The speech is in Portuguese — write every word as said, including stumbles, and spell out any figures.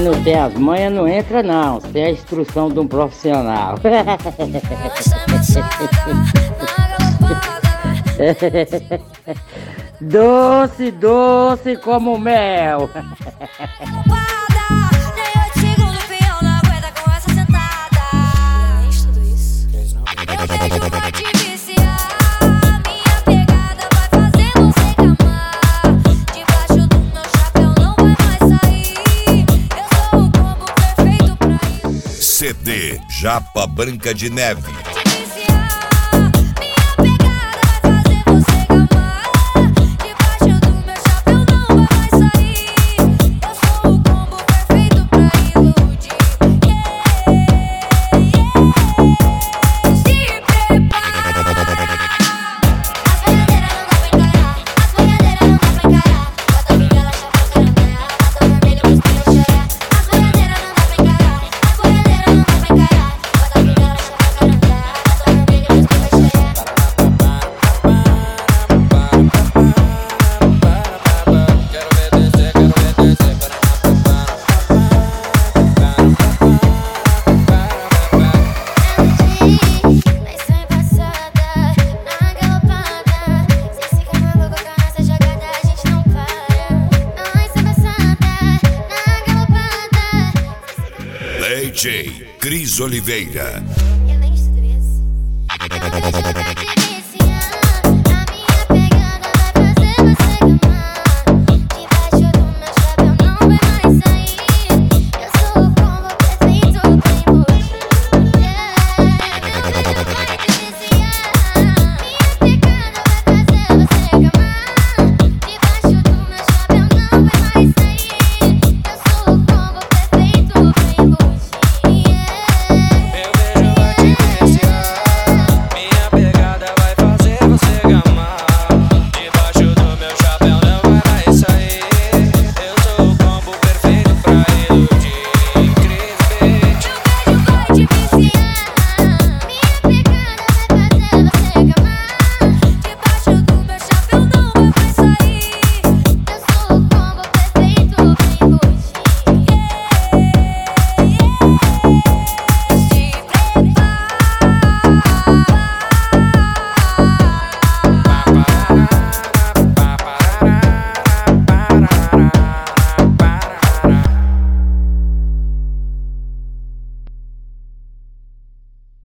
não tem as manhas, não entra não. Sem a instrução de um profissional. Doce, doce como mel. C D Japa Branca de Neve. D J Cris Oliveira. E além de tudo isso,